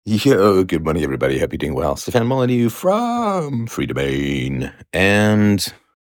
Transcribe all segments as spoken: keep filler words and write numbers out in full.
Yo, good morning, everybody. Hope you're doing well. Stefan Molyneux from Free Domain. And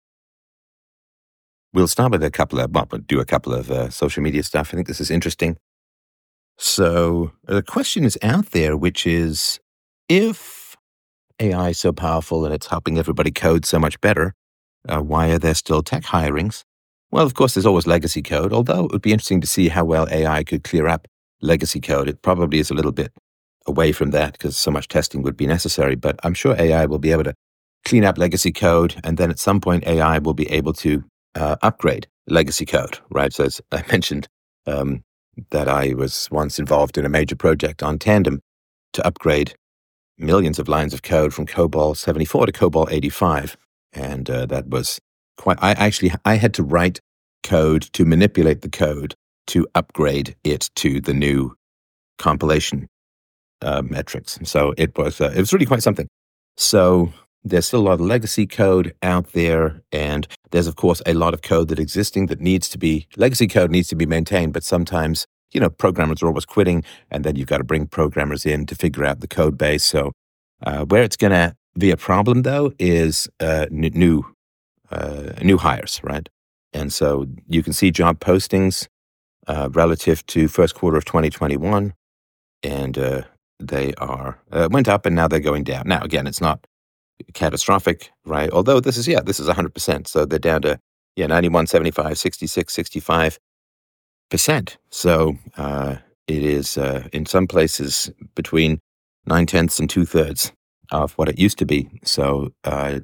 we'll start with a couple of, well, we'll do a couple of uh, social media stuff. I think this is interesting. So the question is out there, which is, if A I is so powerful and it's helping everybody code so much better, uh, why are there still tech hirings? Well, of course, there's always legacy code, although it would be interesting to see how well A I could clear up legacy code. It probably is a little bit away from that because so much testing would be necessary, but I'm sure A I will be able to clean up legacy code, and then at some point A I will be able to uh, upgrade legacy code, right? So as I mentioned um, that I was once involved in a major project on Tandem to upgrade millions of lines of code from COBOL seventy-four to COBOL eighty-five, and uh, that was quite, I actually, I had to write code to manipulate the code to upgrade it to the new compilation uh, metrics. So it was, uh, it was really quite something. So there's still a lot of legacy code out there, and there's of course a lot of code that existing that needs to be, legacy code needs to be maintained, but sometimes, you know, programmers are always quitting, and then you've got to bring programmers in to figure out the code base. So uh, where it's going to be a problem though is uh, n- new, uh, new hires, right? And so you can see job postings uh, relative to first quarter of twenty twenty-one, and uh, they are uh, went up, and now they're going down. Now again, it's not catastrophic, right? Although this is, yeah, this is one hundred percent. So they're down to, yeah, ninety-one, seventy-five, sixty-six, sixty-five percent. So uh, it is uh, in some places between nine tenths and two thirds of what it used to be. So uh,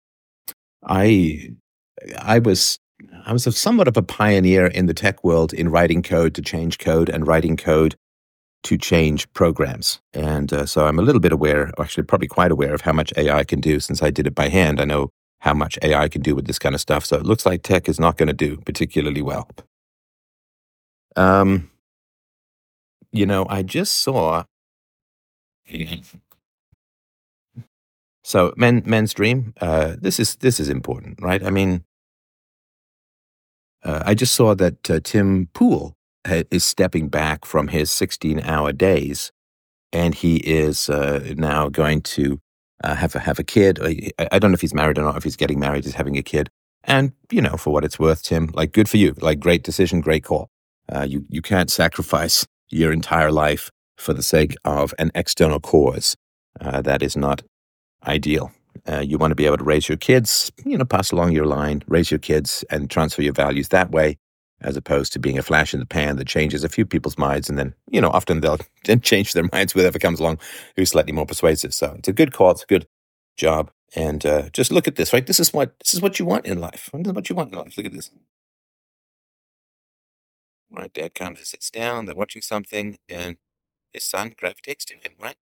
I I was I was a somewhat of a pioneer in the tech world in writing code to change code and writing code to change programs. And uh, so I'm a little bit aware, or actually probably quite aware, of how much A I can do. Since I did it by hand, I know how much A I can do with this kind of stuff. So it looks like tech is not going to do particularly well. Um, you know, I just saw. So men, men's dream. Uh, this is this is important, right? I mean, uh, I just saw that uh, Tim Pool ha- is stepping back from his sixteen-hour days, and he is uh, now going to uh, have a have a kid. I, I don't know if he's married or not. If he's getting married, he's having a kid. And you know, for what it's worth, Tim, like, good for you. Like, great decision, great call. Uh, you you can't sacrifice your entire life for the sake of an external cause. Uh, that is not ideal. Uh, you want to be able to raise your kids, you know, pass along your line, raise your kids, and transfer your values that way, as opposed to being a flash in the pan that changes a few people's minds, and then, you know, often they'll then change their minds whoever comes along who's slightly more persuasive. So it's a good call, it's a good job, and uh, just look at this, right? This is what this is what you want in life. This is what you want in life. Look at this. Right, dad comes and sits down. They're watching something, and his son gravitates to him, right?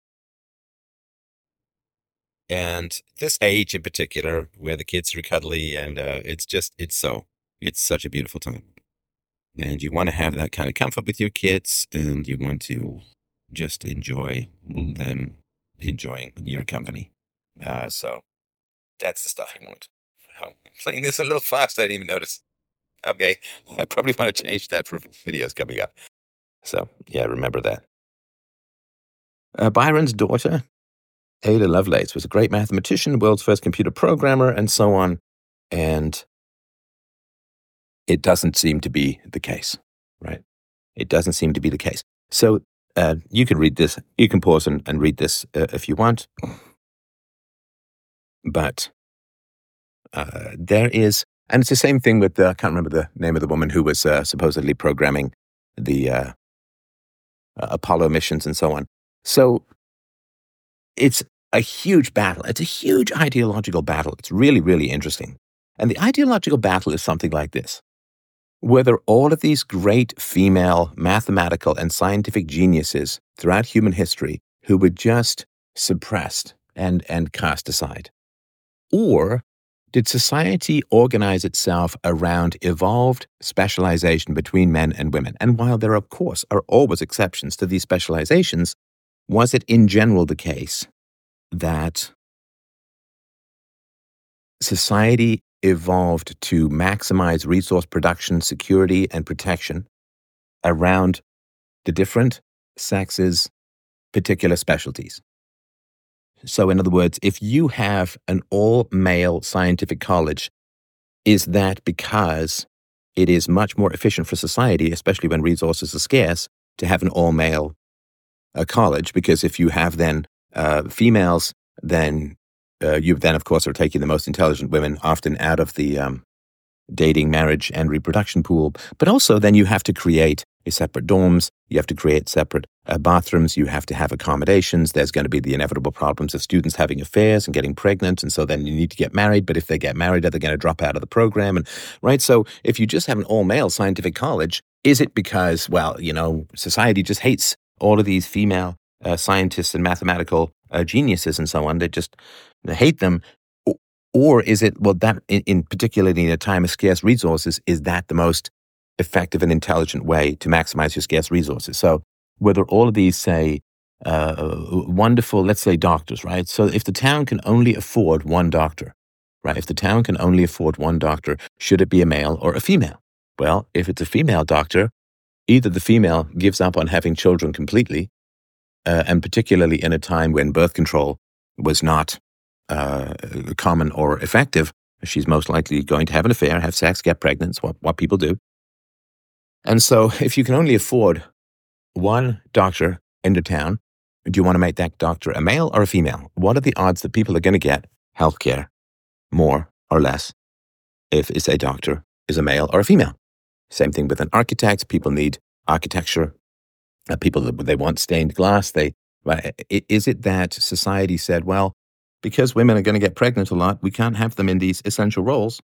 And this age in particular, where the kids are cuddly, and uh, it's just, it's so, it's such a beautiful time. And you want to have that kind of comfort with your kids, and you want to just enjoy them enjoying your company. Uh, so that's the stuff you want. Oh, I'm playing this a little fast. I didn't even notice. Okay, I probably want to change that for videos coming up. So yeah, remember that. Uh, Byron's daughter, Ada Lovelace, was a great mathematician, world's first computer programmer, and so on. And it doesn't seem to be the case, right? It doesn't seem to be the case. So uh, you can read this. You can pause and, and read this uh, if you want. But uh, there is, and it's the same thing with, the, I can't remember the name of the woman who was uh, supposedly programming the uh, uh, Apollo missions and so on. So it's a huge battle. It's a huge ideological battle. It's really, really interesting. And the ideological battle is something like this. Whether all of these great female mathematical and scientific geniuses throughout human history who were just suppressed and, and cast aside, or did society organize itself around evolved specialization between men and women? And while there, of course, are always exceptions to these specializations, was it in general the case that society evolved to maximize resource production, security, and protection around the different sexes, particular specialties. So in other words, if you have an all-male scientific college, is that because it is much more efficient for society, especially when resources are scarce, to have an all-male uh, college? Because if you have then uh, females, then uh, you then, of course, are taking the most intelligent women often out of the um, dating, marriage, and reproduction pool. But also then you have to create a separate dorms. You have to create separate uh, bathrooms. You have to have accommodations. There's going to be the inevitable problems of students having affairs and getting pregnant. And so then you need to get married. But if they get married, are they going to drop out of the program? And right. So if you just have an all-male scientific college, is it because, well, you know, society just hates all of these female uh, scientists and mathematical uh, geniuses and so on? They just they hate them. Or is it, well, that in, in particularly in a time of scarce resources, is that the most effective and intelligent way to maximize your scarce resources? So whether all of these say uh, wonderful, let's say doctors, right? So if the town can only afford one doctor, right? If the town can only afford one doctor, should it be a male or a female? Well, if it's a female doctor, either the female gives up on having children completely, uh, and particularly in a time when birth control was not uh, common or effective, she's most likely going to have an affair, have sex, get pregnant, what, what people do. And so if you can only afford one doctor in the town, do you want to make that doctor a male or a female? What are the odds that people are going to get healthcare more or less if it's a doctor is a male or a female? Same thing with an architect. People need architecture. Uh, people, they want stained glass. They, is it that society said, well, because women are going to get pregnant a lot, we can't have them in these essential roles?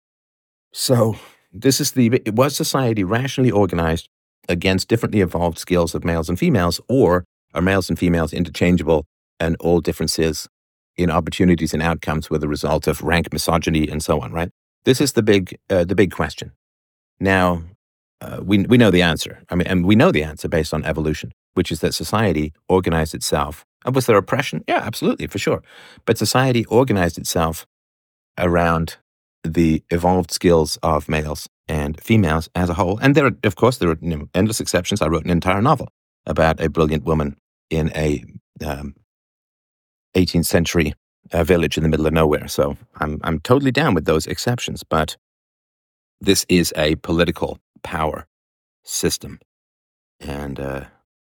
So this is the, was society rationally organized against differently evolved skills of males and females, or are males and females interchangeable and all differences in opportunities and outcomes were the result of rank misogyny and so on, right? This is the big, uh, the big question. Now, uh, we we know the answer. I mean, and we know the answer based on evolution, which is that society organized itself. And was there oppression? Yeah, absolutely, for sure. But society organized itself around the evolved skills of males and females as a whole. And there are, of course, there are you know, endless exceptions. I wrote an entire novel about a brilliant woman in a um, eighteenth century uh, village in the middle of nowhere. So I'm I'm totally down with those exceptions. But this is a political power system. And uh,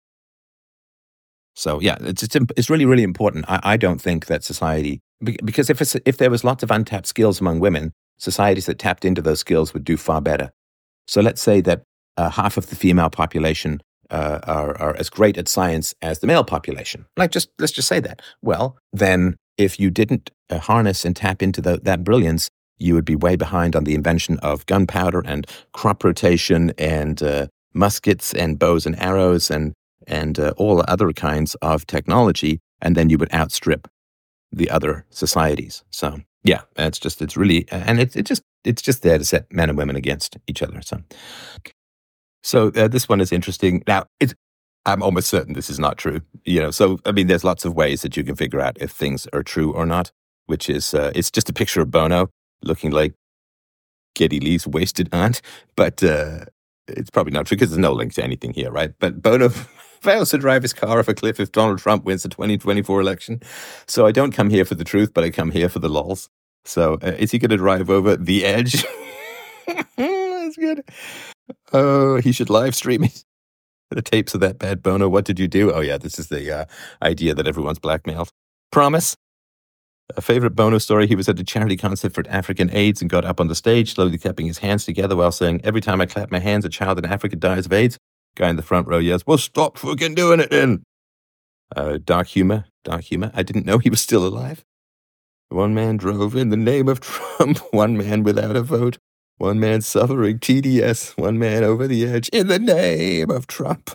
so, yeah, it's, it's it's really, really important. I, I don't think that society, because if it's, if there was lots of untapped skills among women, societies that tapped into those skills would do far better. So let's say that uh, half of the female population uh, are, are as great at science as the male population. Like, just let's just say that. Well, then if you didn't uh, harness and tap into the, that brilliance, you would be way behind on the invention of gunpowder and crop rotation and uh, muskets and bows and arrows and and uh, all other kinds of technology, and then you would outstrip the other societies. So yeah, it's just it's really and it's it just it's just there to set men and women against each other. So so uh, this one is interesting. Now it's I'm almost certain this is not true. You know, so I mean, there's lots of ways that you can figure out if things are true or not. Which is uh, it's just a picture of Bono looking like Geddy Lee's wasted aunt, but uh, it's probably not true because there's no link to anything here, right? But Bono fails to drive his car off a cliff if Donald Trump wins the twenty twenty-four election. So I don't come here for the truth, but I come here for the lols. So uh, is he going to drive over the edge? That's good. Oh, he should live stream it. The tapes of that bad Bono. What did you do? Oh, yeah, this is the uh, idea that everyone's blackmailed. Promise. A favorite Bono story, he was at a charity concert for African AIDS and got up on the stage, slowly clapping his hands together while saying, every time I clap my hands, a child in Africa dies of AIDS. Guy in the front row yells, well, stop fucking doing it then. Uh, dark humor, dark humor. I didn't know he was still alive. One man drove in the name of Trump, one man without a vote, one man suffering T D S, one man over the edge in the name of Trump.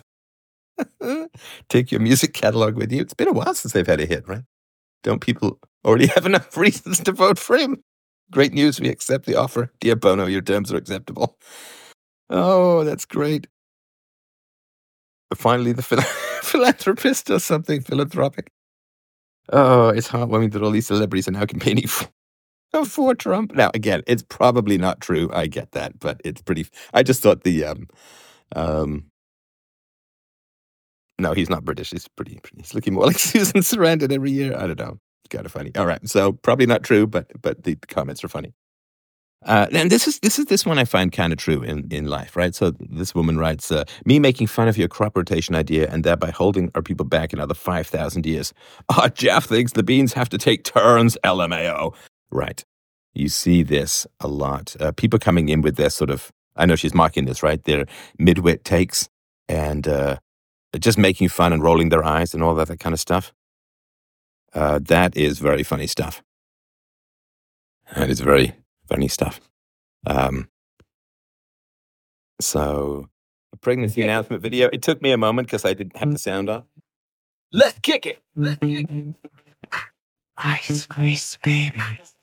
Take your music catalog with you. It's been a while since they've had a hit, right? Don't people already have enough reasons to vote for him? Great news, we accept the offer. Dear Bono, your terms are acceptable. Oh, that's great. But finally, the phil- philanthropist does something philanthropic. Oh, it's heartwarming that all these celebrities are now campaigning for, for Trump. Now, again, it's probably not true. I get that, but it's pretty... I just thought the... um, um, No, he's not British. He's pretty, he's looking more like Susan Sarandon every year. I don't know. It's kind of funny. All right. So probably not true, but but the comments are funny. Uh, and this is this is this one I find kind of true in, in life, right? So this woman writes, uh, me making fun of your crop rotation idea and thereby holding our people back another five thousand years. Oh, Jeff thinks the beans have to take turns, L M A O. Right. You see this a lot. Uh, people coming in with their sort of, I know she's mocking this, right? Their midwit takes and uh, just making fun and rolling their eyes and all that, that kind of stuff. Uh, that is very funny stuff. That is very funny stuff. Um, so, a pregnancy announcement video. It took me a moment because I didn't have the sound on. Let's kick it. Let's kick it. Ice Ice baby.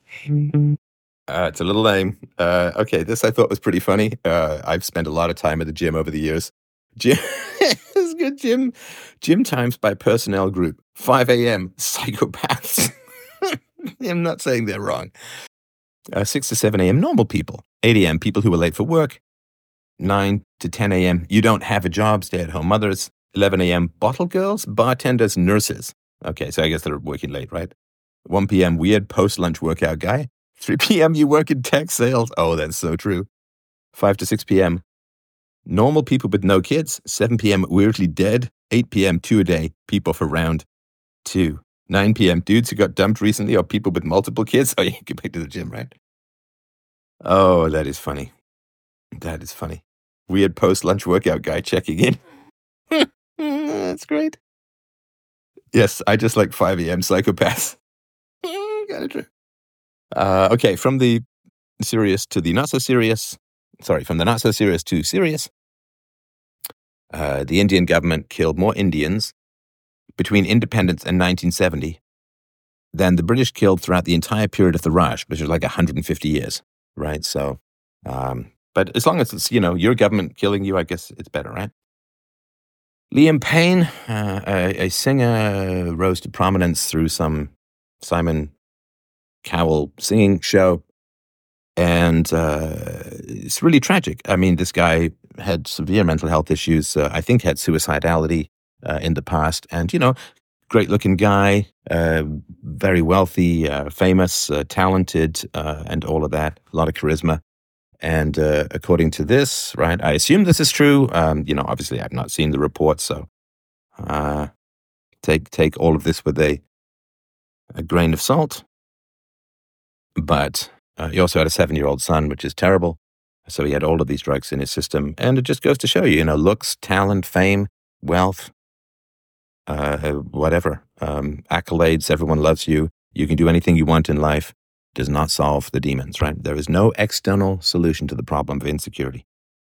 Uh, it's a little lame. Uh, okay, this I thought was pretty funny. Uh, I've spent a lot of time at the gym over the years. Gym, it's good. Gym, gym times by personnel group. five a.m. Psychopaths. I'm not saying they're wrong. Uh, six to seven a.m. normal people. eight a.m. people who are late for work. nine to ten a.m. you don't have a job, stay-at-home mothers. eleven a.m. bottle girls, bartenders, nurses. Okay, so I guess they're working late, right? one p.m. weird post-lunch workout guy. three p.m. you work in tech sales. Oh, that's so true. five to six p.m. normal people with no kids. seven p.m. weirdly dead. eight p.m. two a day, people for round two. nine p.m. dudes who got dumped recently or people with multiple kids. Oh, you can get back to the gym, right? Oh, that is funny. That is funny. Weird post-lunch workout guy checking in. That's great. Yes, I just like five a.m. psychopaths. Kind of true. Uh, okay, from the serious to the not so serious. Sorry, from the not so serious to serious. Uh, the Indian government killed more Indians between independence and nineteen seventy than the British killed throughout the entire period of the Raj, which is like one hundred fifty years, right? So, um, but as long as it's, you know, your government killing you, I guess it's better, right? Liam Payne, uh, a, a singer, rose to prominence through some Simon Cowell singing show. And uh, it's really tragic. I mean, this guy had severe mental health issues, uh, I think had suicidality uh, in the past. And, you know, great looking guy, uh, very wealthy, uh, famous, uh, talented, uh, and all of that. A lot of charisma. And uh, according to this, right, I assume this is true. Um, you know, obviously I've not seen the report, so uh, take take all of this with a, a grain of salt. But uh, he also had a seven-year-old son, which is terrible. So he had all of these drugs in his system. And it just goes to show you, you know, looks, talent, fame, wealth, uh, whatever, um, accolades, everyone loves you. You can do anything you want in life. Does not solve the demons, right? There is no external solution to the problem of insecurity.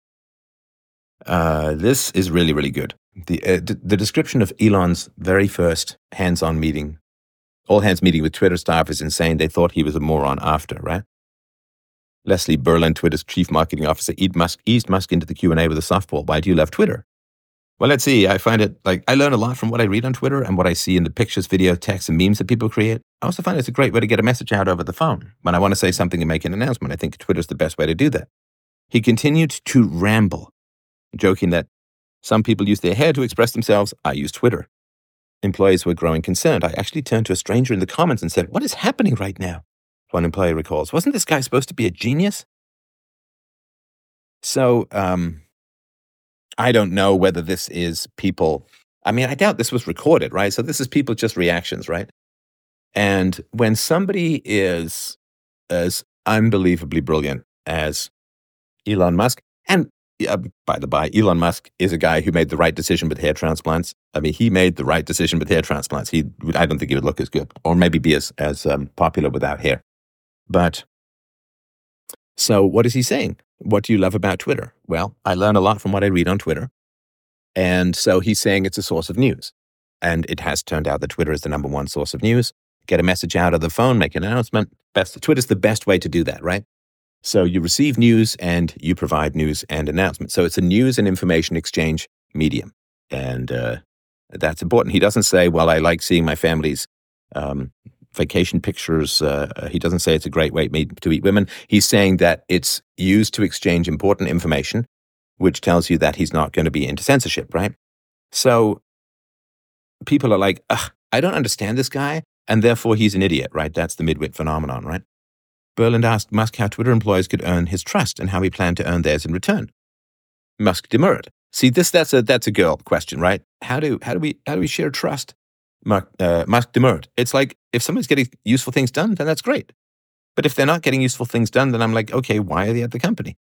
Uh, this is really, really good. The, uh, d- the description of Elon's very first hands-on meeting, all-hands meeting with Twitter staff is insane. They thought he was a moron after, right? Leslie Berlin, Twitter's chief marketing officer, eased Musk, eased Musk into the Q and A with a softball. Why do you love Twitter? Well, let's see. I find it, like, I learn a lot from what I read on Twitter and what I see in the pictures, video, text, and memes that people create. I also find it's a great way to get a message out over the phone. When I want to say something and make an announcement, I think Twitter's the best way to do that. He continued to ramble, joking that some people use their hair to express themselves. I use Twitter. Employees were growing concerned. I actually turned to a stranger in the comments and said, what is happening right now? One employee recalls, wasn't this guy supposed to be a genius? So, um... I don't know whether this is people, I mean, I doubt this was recorded, right? So this is people just reactions, right? And when somebody is as unbelievably brilliant as Elon Musk, and uh, by the by, Elon Musk is a guy who made the right decision with hair transplants. I mean, he made the right decision with hair transplants. He, I don't think he would look as good, or maybe be as, as um, popular without hair. But, so what is he saying? What do you love about Twitter? Well, I learn a lot from what I read on Twitter. And so he's saying it's a source of news. And it has turned out that Twitter is the number one source of news. Get a message out of the phone, make an announcement. Best, Twitter's the best way to do that, right? So you receive news and you provide news and announcements. So it's a news and information exchange medium. And uh, that's important. He doesn't say, well, I like seeing my family's um, vacation pictures. Uh, he doesn't say it's a great way to eat women. He's saying that it's used to exchange important information, which tells you that he's not going to be into censorship, right? So people are like, ugh, I don't understand this guy, and therefore he's an idiot, right? That's the midwit phenomenon, right? Berland asked Musk how Twitter employees could earn his trust and how he planned to earn theirs in return. Musk demurred. See, this that's a that's a girl question, right? How do how do we how do we share trust? Mark, uh, Musk demurred. It's like if somebody's getting useful things done, then that's great. But if they're not getting useful things done, then I'm like, okay, why are they at the company?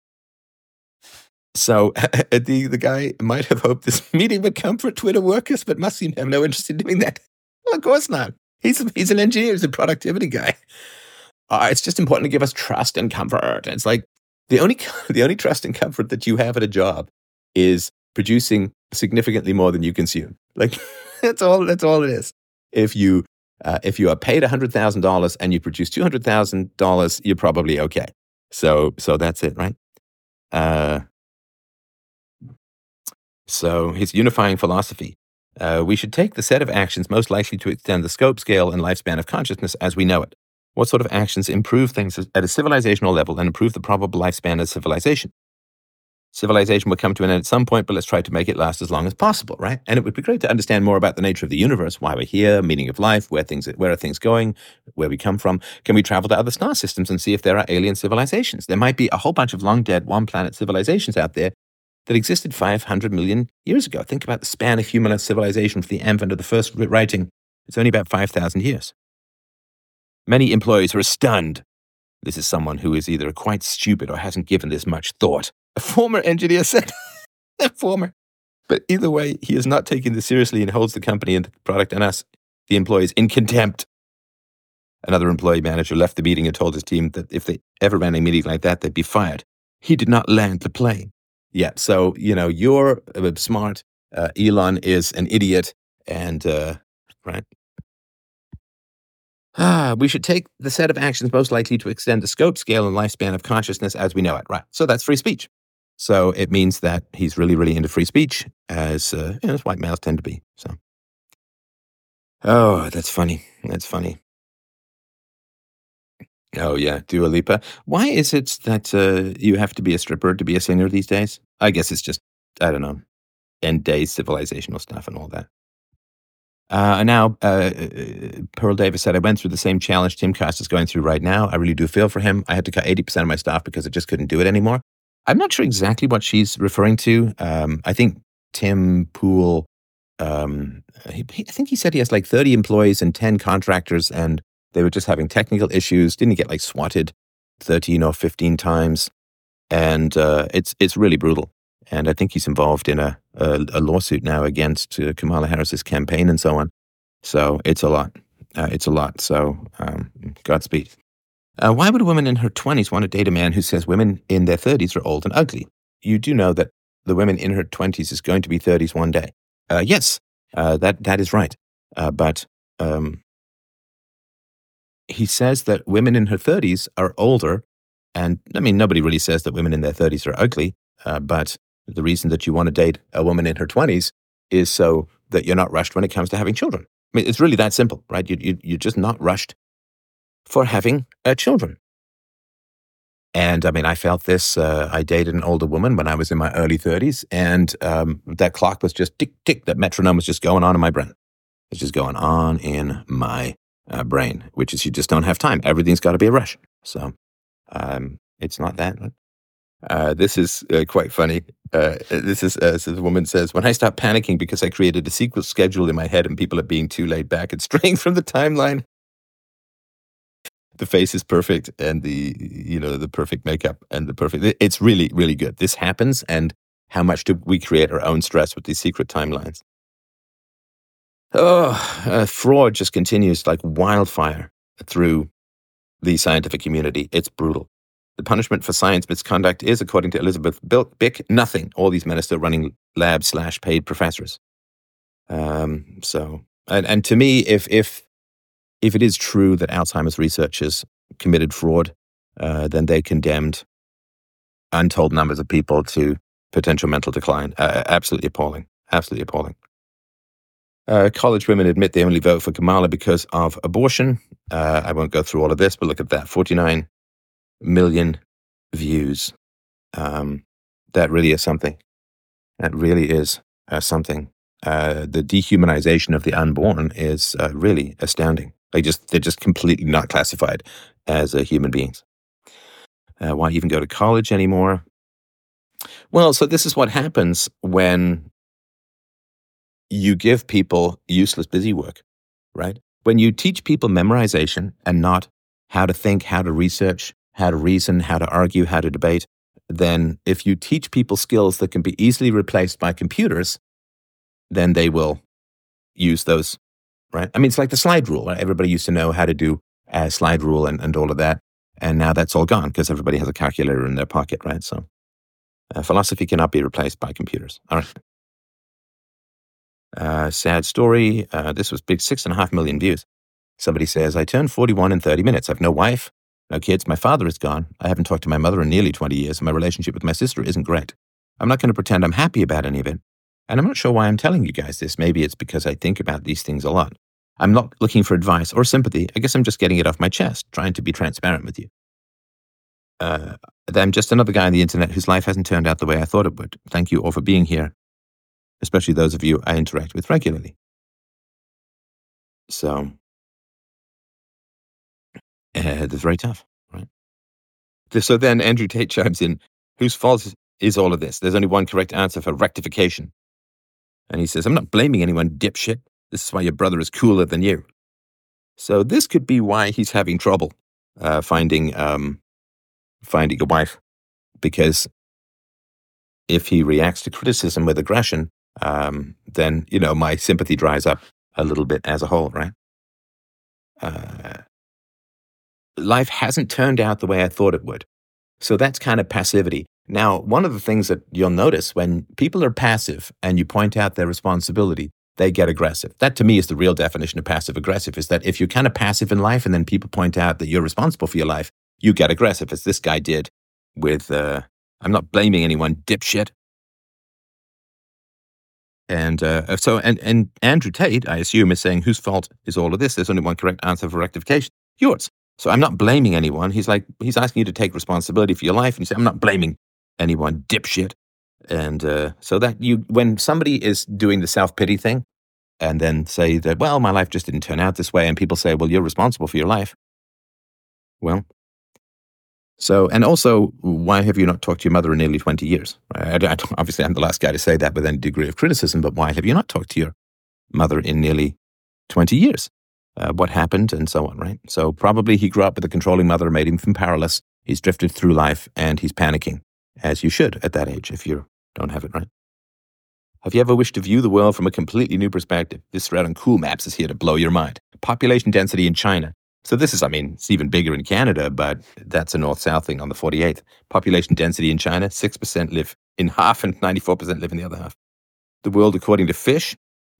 So the the guy might have hoped this meeting would come for Twitter workers, but Musk seemed to have no interest in doing that. Well, of course not. He's he's an engineer. He's a productivity guy. Uh, it's just important to give us trust and comfort. It's like the only the only trust and comfort that you have at a job is producing significantly more than you consume. Like that's all. That's all it is. If you uh, if you are paid a hundred thousand dollars and you produce two hundred thousand dollars, you're probably okay. So so that's it, right? Uh, so his unifying philosophy. Uh, we should take the set of actions most likely to extend the scope, scale, and lifespan of consciousness as we know it. What sort of actions improve things at a civilizational level and improve the probable lifespan of civilization? Civilization will come to an end at some point, but let's try to make it last as long as possible, right? And it would be great to understand more about the nature of the universe, why we're here, meaning of life, where things, where are things going, where we come from. Can we travel to other star systems and see if there are alien civilizations? There might be a whole bunch of long dead one-planet civilizations out there that existed five hundred million years ago. Think about the span of human civilization from the advent of the first writing. It's only about five thousand years. Many employees are stunned. This is someone who is either quite stupid or hasn't given this much thought. A former engineer said, a former. But either way, he is not taking this seriously and holds the company and the product and us, the employees, in contempt. Another employee manager left the meeting and told his team that if they ever ran a meeting like that, they'd be fired. He did not land the plane. Yeah, so, you know, you're uh, smart. Uh, Elon is an idiot. And, uh, right? Ah, we should take the set of actions most likely to extend the scope, scale, and lifespan of consciousness as we know it. Right. So that's free speech. So it means that he's really, really into free speech, as, uh, you know, as white males tend to be. So, oh, that's funny. That's funny. Oh, yeah, Dua Lipa. Why is it that uh, you have to be a stripper to be a singer these days? I guess it's just, I don't know, end days civilizational stuff and all that. Uh, and now, uh, Pearl Davis said, I went through the same challenge Tim Costa is going through right now. I really do feel for him. I had to cut eighty percent of my staff because I just couldn't do it anymore. I'm not sure exactly what she's referring to. Um, I think Tim Pool, um, he, he, I think he said he has like thirty employees and ten contractors, and they were just having technical issues. Didn't he get like swatted thirteen or fifteen times? And uh, it's it's really brutal. And I think he's involved in a, a, a lawsuit now against uh, Kamala Harris's campaign and so on. So it's a lot. Uh, it's a lot. So um, Godspeed. Uh, why would a woman in her twenties want to date a man who says women in their thirties are old and ugly? You do know that the woman in her twenties is going to be thirties one day. Uh, yes, uh, that that is right. Uh, but um, he says that women in her thirties are older. And I mean, nobody really says that women in their thirties are ugly. Uh, but the reason that you want to date a woman in her twenties is so that you're not rushed when it comes to having children. I mean, it's really that simple, right? You, you, you're just not rushed for having uh, children. And I mean, I felt this. Uh, I dated an older woman when I was in my early thirties, and um, that clock was just tick, tick. That metronome was just going on in my brain. It's just going on in my uh, brain, which is you just don't have time. Everything's got to be a rush. So um, it's not that. Uh, this is uh, quite funny. Uh, this is, uh, so the woman says, when I stop panicking because I created a sequence schedule in my head and people are being too laid back and straying from the timeline. The face is perfect and the, you know, the perfect makeup and the perfect, it's really, really good. This happens, and how much do we create our own stress with these secret timelines? Oh, uh, fraud just continues like wildfire through the scientific community. It's brutal. The punishment for science misconduct is, according to Elizabeth Bick, nothing. All these men are still running lab slash paid professors. Um, so, and, and to me, if if if it is true that Alzheimer's researchers committed fraud, uh, then they condemned untold numbers of people to potential mental decline. Uh, absolutely appalling. Absolutely appalling. Uh, college women admit they only vote for Kamala because of abortion. Uh, I won't go through all of this, but look at that. forty-nine million views. Um, that really is something. That really is uh, something. uh, the dehumanization of the unborn is uh, really astounding. They just they're just completely not classified as uh, human beings. Uh, why even go to college anymore? Well, so this is what happens when you give people useless busy work, right? When you teach people memorization and not how to think, how to research, how to reason, how to argue, how to debate, then if you teach people skills that can be easily replaced by computers, then they will use those, right? I mean, it's like the slide rule. Right? Everybody used to know how to do a slide rule and, and all of that. And now that's all gone because everybody has a calculator in their pocket, right? So uh, philosophy cannot be replaced by computers. All right. Uh, sad story. Uh, this was big, six and a half million views. Somebody says, I turned forty-one in thirty minutes. I've no wife, no kids. My father is gone. I haven't talked to my mother in nearly twenty years. And my relationship with my sister isn't great. I'm not going to pretend I'm happy about any of it. And I'm not sure why I'm telling you guys this. Maybe it's because I think about these things a lot. I'm not looking for advice or sympathy. I guess I'm just getting it off my chest, trying to be transparent with you. Uh, I'm just another guy on the internet whose life hasn't turned out the way I thought it would. Thank you all for being here, especially those of you I interact with regularly. So, uh, that's very tough, right? So then Andrew Tate chimes in, whose fault is all of this? There's only one correct answer for rectification. And he says, I'm not blaming anyone, dipshit. This is why your brother is cooler than you. So this could be why he's having trouble uh, finding um, finding a wife, because if he reacts to criticism with aggression, um, then, you know, my sympathy dries up a little bit as a whole, right? Uh, life hasn't turned out the way I thought it would. So that's kind of passivity. Now, one of the things that you'll notice when people are passive and you point out their responsibility, they get aggressive. That to me is the real definition of passive aggressive, is that if you're kind of passive in life and then people point out that you're responsible for your life, you get aggressive, as this guy did with, uh, I'm not blaming anyone, dipshit. And uh, so, and, and Andrew Tate, I assume, is saying, whose fault is all of this? There's only one correct answer for rectification. Yours. So I'm not blaming anyone. He's like, he's asking you to take responsibility for your life. And you say, I'm not blaming anyone, dipshit. And uh, so that you, when somebody is doing the self-pity thing and then say that, well, my life just didn't turn out this way. And people say, well, you're responsible for your life. Well, so, and also, why have you not talked to your mother in nearly twenty years? I, I, obviously, I'm the last guy to say that with any degree of criticism, but why have you not talked to your mother in nearly twenty years? Uh, what happened and so on, right? So probably he grew up with a controlling mother, made him feel powerless. He's drifted through life and he's panicking, as you should at that age if you don't have it, right? Have you ever wished to view the world from a completely new perspective? This thread on Cool Maps is here to blow your mind. Population density in China. So this is, I mean, it's even bigger in Canada, but that's a north-south thing on the forty-eighth. Population density in China, six percent live in half and ninety-four percent live in the other half. The world according to Fish.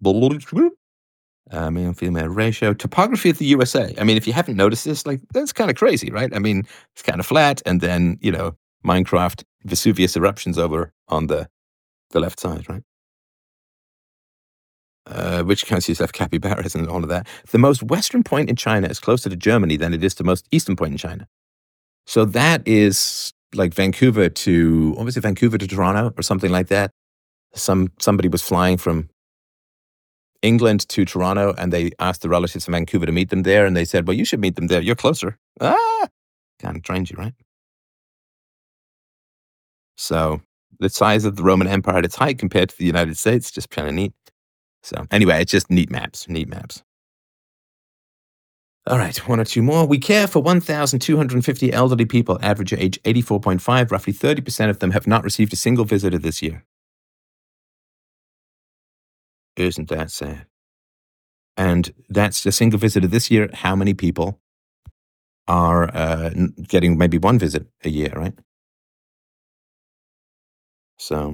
Uh, male-female ratio. Topography of the U S A. I mean, if you haven't noticed this, like, that's kind of crazy, right? I mean, it's kind of flat, and then, you know, Minecraft, Vesuvius eruptions over on the, the left side, right? Uh, which countries have capybaras and all of that. The most western point in China is closer to Germany than it is to most eastern point in China. So that is like Vancouver to, what was it, Vancouver to Toronto or something like that. Some Somebody was flying from England to Toronto and they asked the relatives in Vancouver to meet them there. And they said, well, you should meet them there. You're closer. Ah, kind of trains you, right? So the size of the Roman Empire at its height compared to the United States, just kind of neat. So anyway, it's just neat maps, neat maps. All right, one or two more. We care for one thousand two hundred fifty elderly people, average age eighty-four point five. Roughly thirty percent of them have not received a single visitor this year. Isn't that sad? And that's a single visitor this year. How many people are uh, getting maybe one visit a year, right? So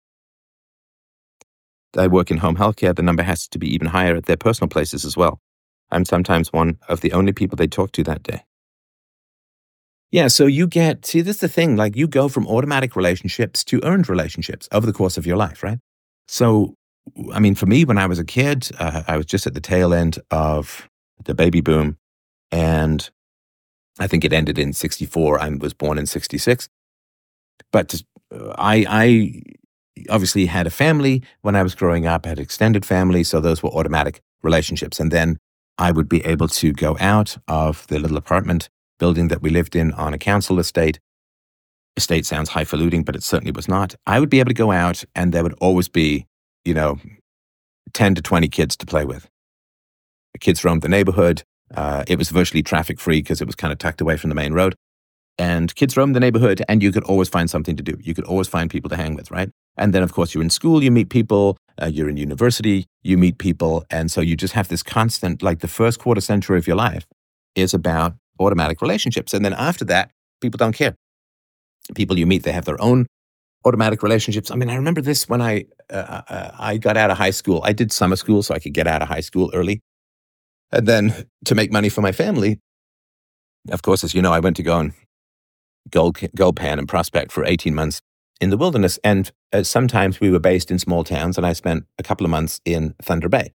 I work in home healthcare. The number has to be even higher at their personal places as well. I'm sometimes one of the only people they talk to that day. Yeah, so you get, see, this is the thing, like you go from automatic relationships to earned relationships over the course of your life, right? So, I mean, for me, when I was a kid, uh, I was just at the tail end of the baby boom, and I think it ended in sixty-four. I was born in sixty-six. But uh, I, I obviously had a family when I was growing up, I had extended family, so those were automatic relationships. And then I would be able to go out of the little apartment building that we lived in on a council estate. Estate sounds highfalutin, but it certainly was not. I would be able to go out and there would always be, you know, ten to twenty kids to play with. The kids roamed the neighborhood. Uh, it was virtually traffic free because it was kind of tucked away from the main road. And kids roamed the neighborhood and you could always find something to do. You could always find people to hang with, right? And then, of course, you're in school, you meet people. Uh, you're in university, you meet people. And so you just have this constant, like the first quarter century of your life is about automatic relationships. And then after that, people don't care. People you meet, they have their own automatic relationships. I mean, I remember this when I uh, uh, I got out of high school. I did summer school so I could get out of high school early. And then to make money for my family, of course, as you know, I went to go and gold, gold pan and prospect for eighteen months in the wilderness. And uh, sometimes we were based in small towns, and I spent a couple of months in Thunder Bay.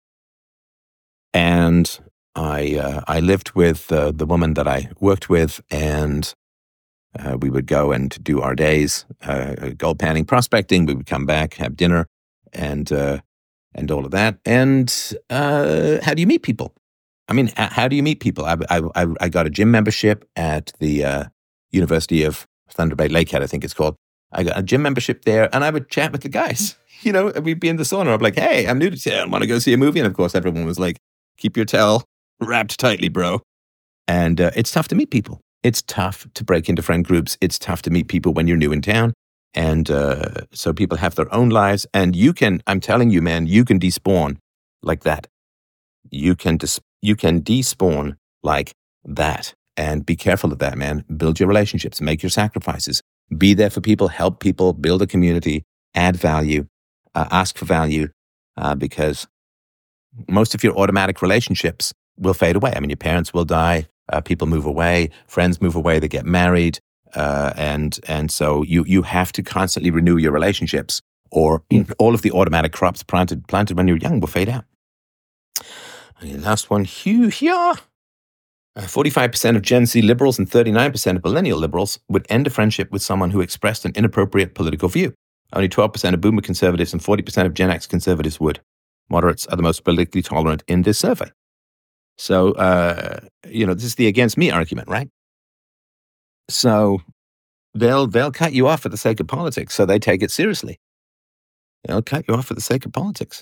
And I uh, I lived with uh, the woman that I worked with, and uh, we would go and do our days uh, gold panning, prospecting. We would come back, have dinner, and uh, and all of that. And uh, how do you meet people? I mean, how do you meet people? I I, I got a gym membership at the uh, University of Thunder Bay, Lakehead, I think it's called. I got a gym membership there, and I would chat with the guys. You know, we'd be in the sauna. I'm like, hey, I'm new to town. Want to go see a movie? And of course, everyone was like, keep your towel wrapped tightly, bro. And uh, it's tough to meet people. It's tough to break into friend groups. It's tough to meet people when you're new in town. And uh, so people have their own lives. And you can, I'm telling you, man, you can despawn like that. You can, dis- you can despawn like that. And be careful of that, man. Build your relationships. Make your sacrifices. Be there for people. Help people. Build a community. Add value. Uh, ask for value. Uh, because most of your automatic relationships will fade away. I mean, your parents will die. Uh, people move away. Friends move away. They get married. Uh, and and so you you have to constantly renew your relationships, or all of the automatic crops planted planted when you're young will fade out. Okay, last one. Here. Uh, forty-five percent of Gen Z liberals and thirty-nine percent of millennial liberals would end a friendship with someone who expressed an inappropriate political view. Only twelve percent of boomer conservatives and forty percent of Gen X conservatives would. Moderates are the most politically tolerant in this survey. So, uh, you know, this is the against me argument, right? So they'll they'll cut you off for the sake of politics, so they take it seriously. They'll cut you off for the sake of politics.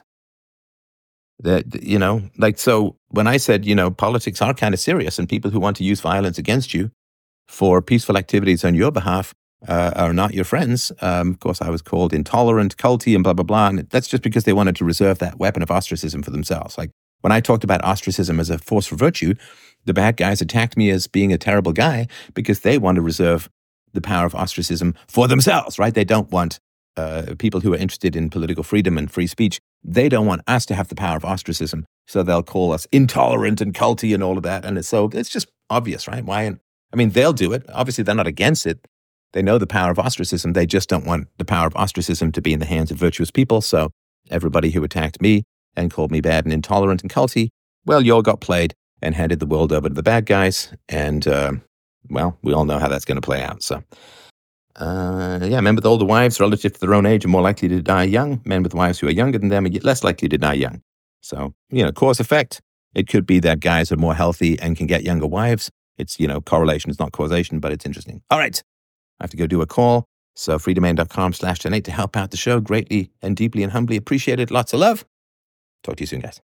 That, you know, like, so when I said, you know, politics are kind of serious, and people who want to use violence against you for peaceful activities on your behalf uh, are not your friends. Um, of course, I was called intolerant, culty, and blah, blah, blah. And that's just because they wanted to reserve that weapon of ostracism for themselves. Like when I talked about ostracism as a force for virtue, the bad guys attacked me as being a terrible guy because they want to reserve the power of ostracism for themselves, right? They don't want uh, people who are interested in political freedom and free speech. They don't want us to have the power of ostracism. So they'll call us intolerant and culty and all of that. And it's, so it's just obvious, right? Why? I mean, they'll do it. Obviously, they're not against it. They know the power of ostracism. They just don't want the power of ostracism to be in the hands of virtuous people. So everybody who attacked me and called me bad and intolerant and culty, well, you all got played and handed the world over to the bad guys. And, uh, well, we all know how that's going to play out. So, uh, yeah, men with older wives relative to their own age are more likely to die young. Men with wives who are younger than them are less likely to die young. So, you know, cause effect. It could be that guys are more healthy and can get younger wives. It's, you know, correlation is not causation, but it's interesting. All right. I have to go do a call. So freedomain.com slash donate to help out the show. Greatly and deeply and humbly appreciated. Lots of love. Talk to you soon, guys.